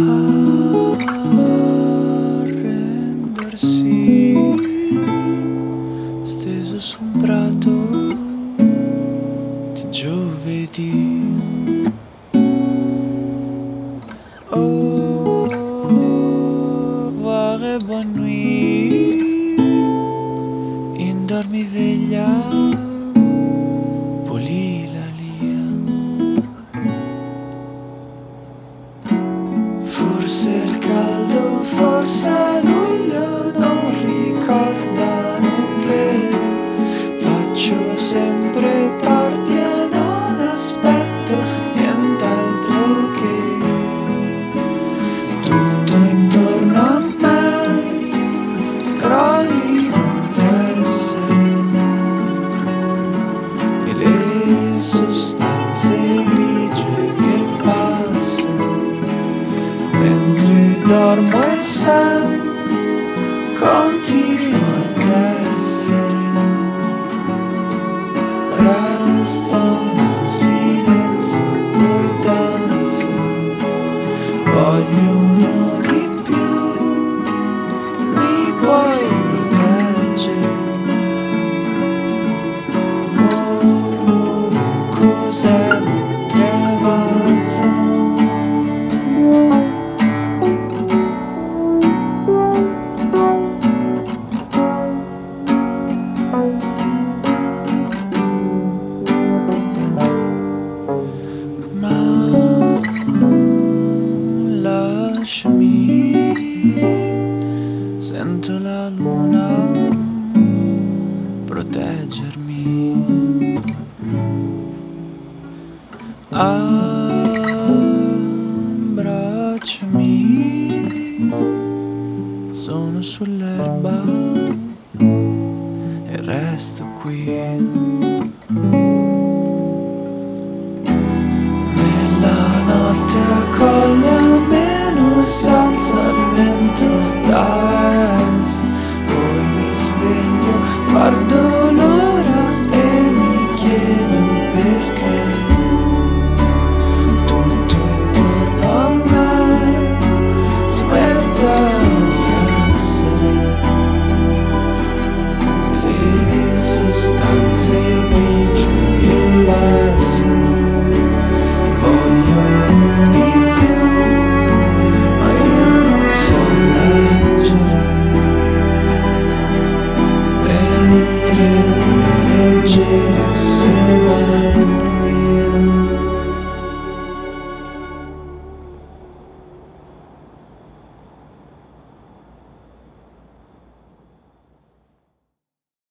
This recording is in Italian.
arrendersi, steso su un prato di giovedì. Au revoir et bonne nuit, in dormiveglia pulì la lia. Forse il caldo, forse luglio non ricordano che faccio sempre tardi e non aspetto nient'altro che tutto intorno a me crollino tessere e le sostanze grigie che passano mentre dormo e sen continuo ad essere. Resto nel silenzio, poi danzo, voglio uno di più, mi puoi proteggere. Mormoro cos'è mentre avanzano. Ma lasciami, sento la luna proteggermi. Abbracciami, sono sull'erba e resto qui. Notte accoglie a meno e si alza il vento dai